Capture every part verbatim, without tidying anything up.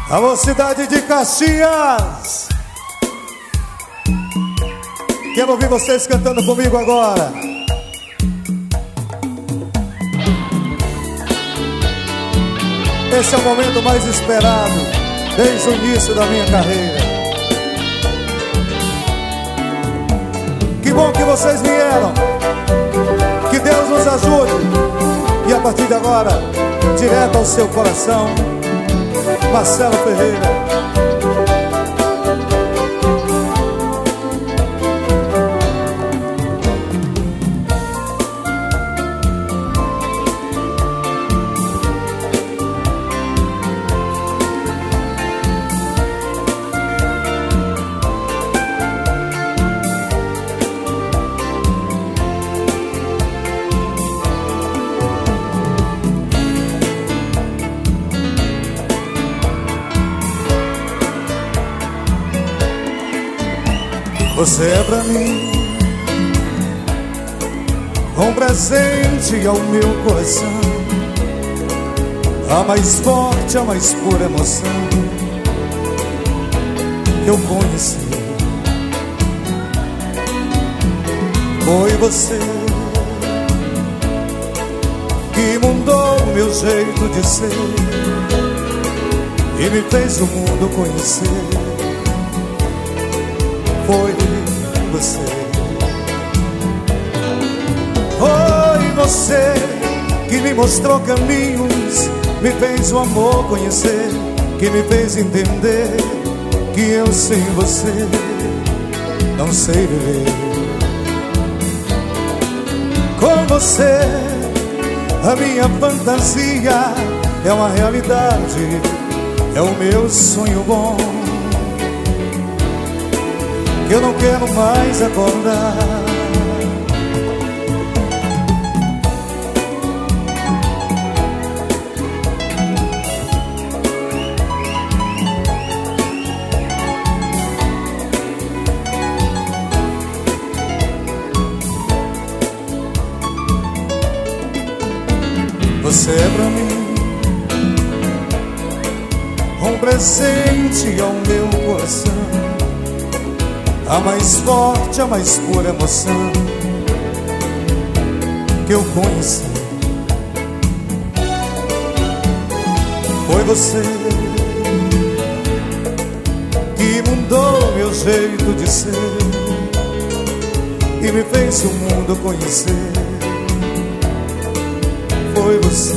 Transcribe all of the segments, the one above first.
Alô, cidade de Caxias, quero ouvir vocês cantando comigo agora. Esse é o momento mais esperado desde o início da minha carreira. Que bom que vocês vieram. Que Deus nos ajude. E a partir de agora, direto ao seu coração, Marcelo Ferreira. Você é pra mim um presente ao meu coração, a mais forte, a mais pura emoção que eu conheci. Foi você que mudou o meu jeito de ser e me fez o mundo conhecer. Foi você, foi você que me mostrou caminhos, me fez o amor conhecer, que me fez entender que eu sem você não sei viver. Com você, a minha fantasia é uma realidade, é o meu sonho bom, que eu não quero mais acordar. Você é pra mim um presente ao meu coração, a mais forte, a mais pura emoção que eu conheci. Foi você que mudou meu jeito de ser e me fez o mundo conhecer. Foi você.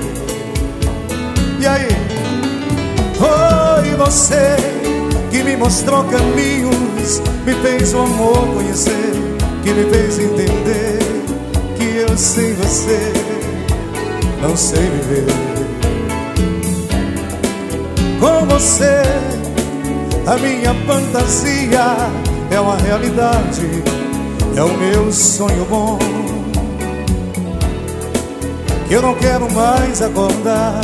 E aí? Foi você que me mostrou caminhos, me fez o amor conhecer, que me fez entender que eu sem você não sei viver. Com você, a minha fantasia é uma realidade, é o meu sonho bom, que eu não quero mais acordar.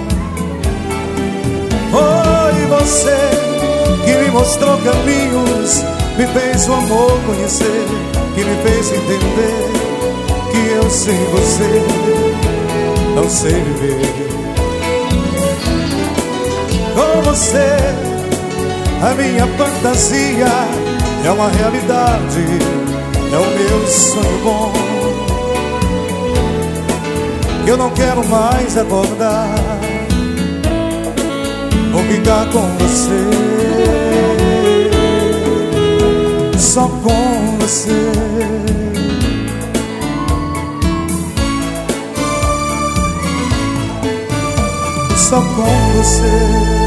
Foi você que me mostrou caminhos, me fez o amor conhecer, que me fez entender que eu sem você não sei viver. Com você, a minha fantasia é uma realidade, é o meu sonho bom, que eu não quero mais acordar. Vou ficar com você, só com você. Só com você.